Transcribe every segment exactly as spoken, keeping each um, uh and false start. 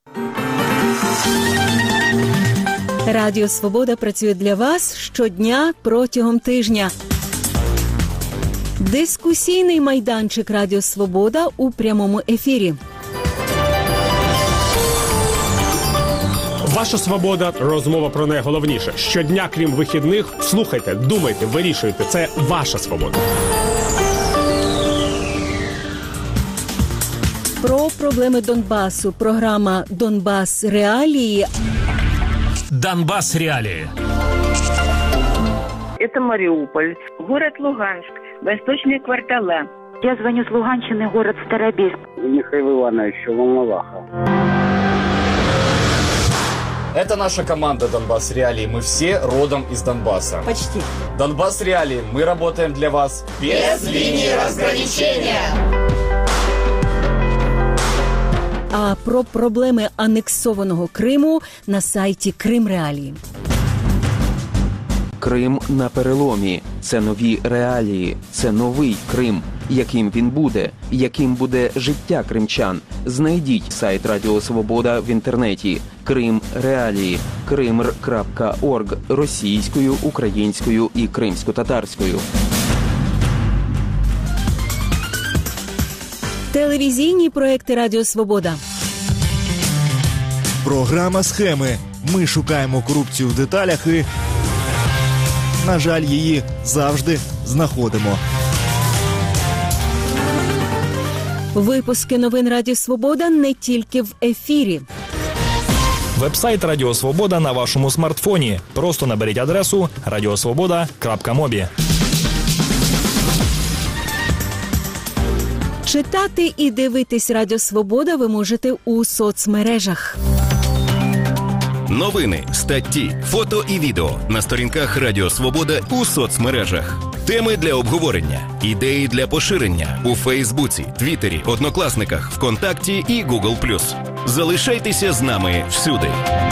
Радіо Свобода працює для вас щодня протягом тижня. Дискусійний майданчик Радіо Свобода у прямому ефірі. Ваша свобода – розмова про найголовніше. Щодня, крім вихідних, слухайте, думайте, вирішуйте. Це ваша свобода. Про проблеми Донбасу. Програма «Донбас. Реалії». Донбас. Реалии. Это Мариуполь, город Луганск, восточные квартала. Я звоню с Луганщины, город Старобельск. Михаил Иванович, Волноваха. Это наша команда «Донбас Реалии». Мы все родом из Донбасса. Почти. «Донбас Реалии». Мы работаем для вас без линии разграничения. А про проблеми анексованого Криму на сайті Крим Реалії. Крим на переломі. Це нові реалії. Це новий Крим. Яким він буде? Яким буде життя кримчан? Знайдіть сайт Радіо Свобода в інтернеті. Крим Реалії. кримр крапка орг російською, українською і кримсько-татарською. Телевізійні проекти Радіо Свобода. Програма «Схеми». Ми шукаємо корупцію в деталях і, на жаль, її завжди знаходимо. Випуски новин Радіо Свобода не тільки в ефірі. Веб-сайт Радіо Свобода на вашому смартфоні. Просто наберіть адресу радіосвобода крапка мобі. Читати і дивитись Радіо Свобода ви можете у соцмережах. Новини, статті, фото і відео на сторінках Радіо Свобода у соцмережах. Теми для обговорення, ідеї для поширення у Фейсбуці, Твіттері, Однокласниках, ВКонтакті і Гугл плюс. Залишайтеся з нами всюди.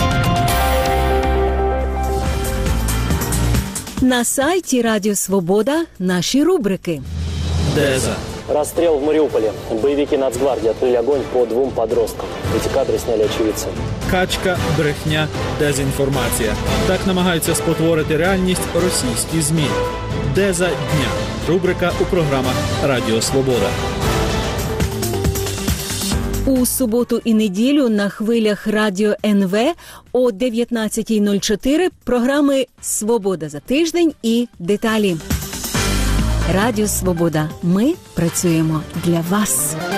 На сайті Радіо Свобода наші рубрики. Деза. Расстрел в Мариуполе. Боевики Нацгвардии открыли огонь по двум подросткам. Эти кадры сняли очевидцы. Качка, брехня, дезінформація. Так намагаються спотворити реальність російські ЗМІ. Деза дня. Рубрика у програмах Радіо Свобода. У суботу і неділю на хвилях Радіо ен ве о дев'ятнадцятій нуль чотири програми «Свобода за тиждень» і «Деталі». Радіо Свобода. Ми працюємо для вас.